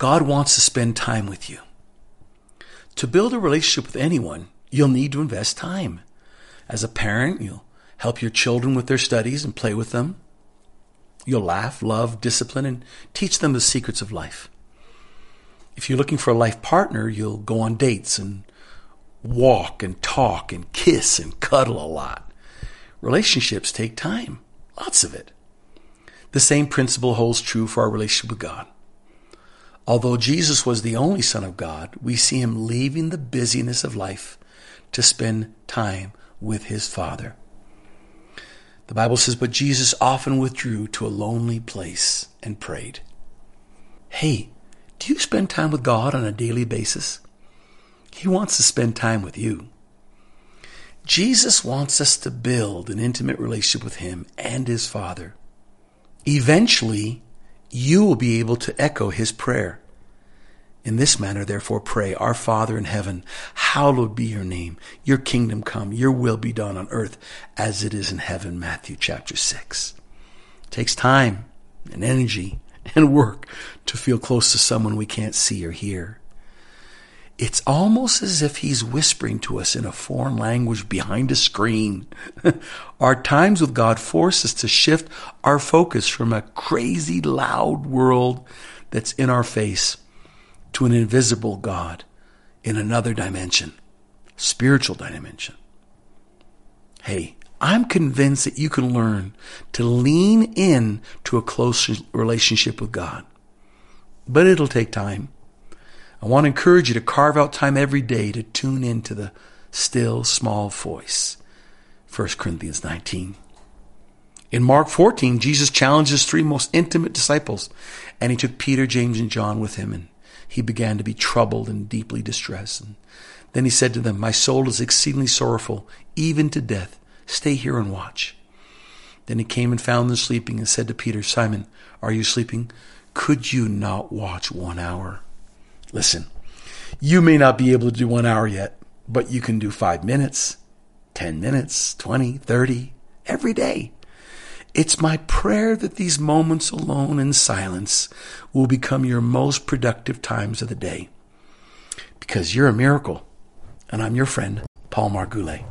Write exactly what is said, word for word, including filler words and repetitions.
God wants to spend time with you. To build a relationship with anyone, you'll need to invest time. As a parent, you'll help your children with their studies and play with them. You'll laugh, love, discipline, and teach them the secrets of life. If you're looking for a life partner, you'll go on dates and walk and talk and kiss and cuddle a lot. Relationships take time, lots of it. The same principle holds true for our relationship with God. Although Jesus was the only Son of God, we see him leaving the busyness of life to spend time with his Father. The Bible says, but Jesus often withdrew to a lonely place and prayed. Hey, do you spend time with God on a daily basis? He wants to spend time with you. Jesus wants us to build an intimate relationship with him and his Father. Eventually, you will be able to echo his prayer. In this manner, therefore, pray, Our Father in heaven, hallowed be your name. Your kingdom come, your will be done on earth as it is in heaven. Matthew chapter six. It takes time and energy and work to feel close to someone we can't see or hear. It's almost as if he's whispering to us in a foreign language behind a screen. Our times with God force us to shift our focus from a crazy, loud world that's in our face to an invisible God in another dimension, spiritual dimension. Hey, I'm convinced that you can learn to lean in to a close relationship with God. But it'll take time. I want to encourage you to carve out time every day to tune into the still small voice. First Corinthians nineteen. In Mark fourteen, Jesus challenged his three most intimate disciples, and he took Peter, James, and John with him, and he began to be troubled and deeply distressed. And then he said to them, My soul is exceedingly sorrowful, even to death. Stay here and watch. Then he came and found them sleeping and said to Peter, Simon, are you sleeping? Could you not watch one hour? Listen, you may not be able to do one hour yet, but you can do five minutes, ten minutes, twenty, thirty, every day. It's my prayer that these moments alone in silence will become your most productive times of the day. Because you're a miracle, and I'm your friend, Paul Margoulet.